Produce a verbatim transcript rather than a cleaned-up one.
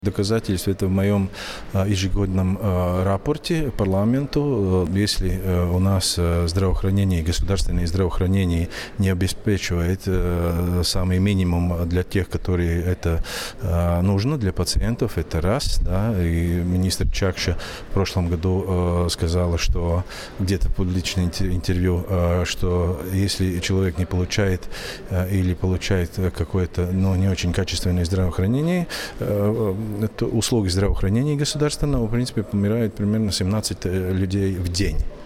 Доказательств это в моем ежегодном рапорте парламенту. Если у нас здравоохранение, государственное здравоохранение не обеспечивает самый минимум для тех, которые это нужно, для пациентов, это раз. Да, и министр Чакша в прошлом году сказала, что где-то в публичном интервью, что если человек не получает или получает какое-то, ну, не очень качественное здравоохранение, услуги здравоохранения государственного, в принципе, помирает примерно семнадцать людей в день.